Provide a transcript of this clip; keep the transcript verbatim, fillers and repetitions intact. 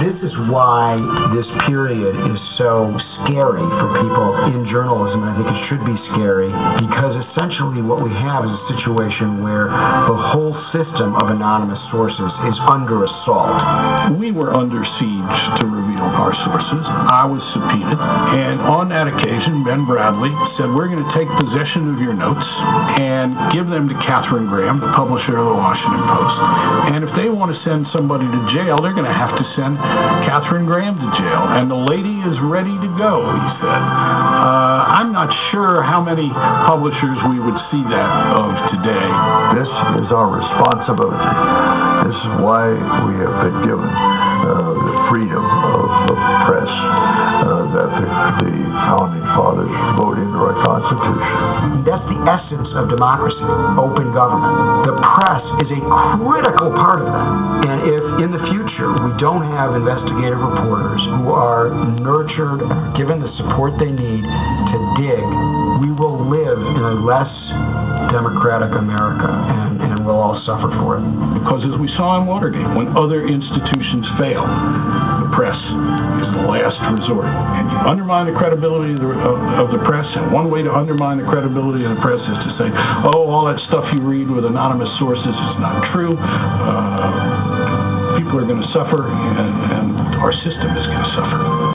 This is why this period is so scary for people in journalism, and I think it should be scary, because essentially what we have is a situation where the whole system of anonymous sources is under assault. We were under siege to reveal our sources. I was subpoenaed, and on that occasion, Ben Bradley said, we're going to take possession of your notes and give them to Katharine Graham, the publisher of the Washington Post. And if they want to send somebody to jail, they're going to have to send Katharine Graham to jail. And the lady is ready to go, he said. Uh, I'm not sure how many publishers we would see that of today. This is our responsibility. This is why we have been given uh, the freedom of the press uh, that the, the founding fathers wrote into our Constitution. That's the essence of democracy, open government. The press is a critical part of that. And if in the future we don't have investigative reporters who are nurtured and are given the support they need to dig, we will live in a less democratic America, and, and we'll all suffer for it. Because as we saw in Watergate, when other institutions fail, the press is the last resort. And you undermine the credibility of the, of, of the press, and one way to undermine the credibility of the press is to say, oh, all that stuff you read with anonymous sources is not true. Uh, people are going to suffer, and, and our system is going to suffer.